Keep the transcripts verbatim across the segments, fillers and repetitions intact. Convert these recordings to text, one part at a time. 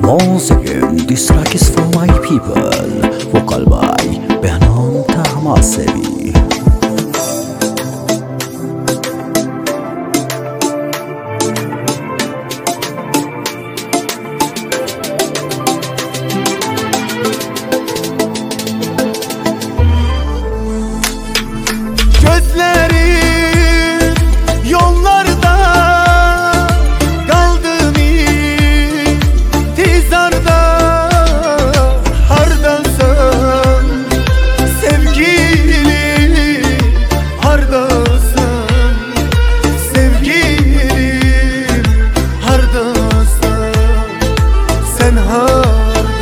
Once again, this track is for my people. Vocal by Behnam Tahmasevi. Gözlerim yollarda, kaldım intizarda. Hardasın sevgilim, hardasın sevgilim, hardasın sen harda.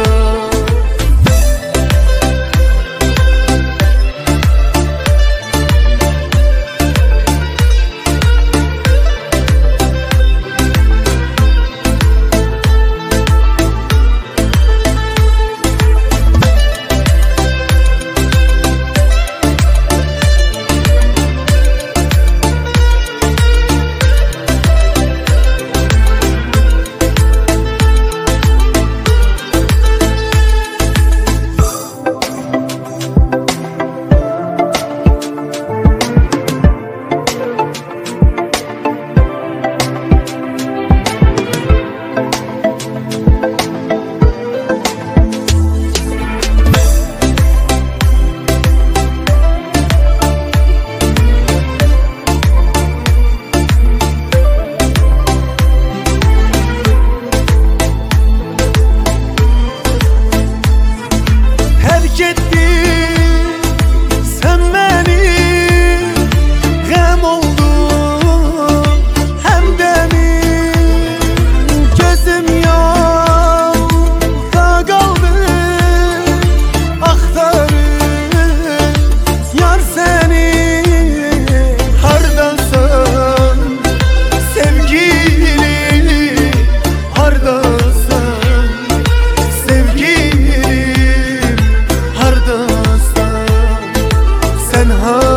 Terk ettin sen beni, gam oldun hem de mi? Gözüm yolda kaldı, aktarır yar seni. Hardasın sevgili, hardasın sevgili, hardasın sen har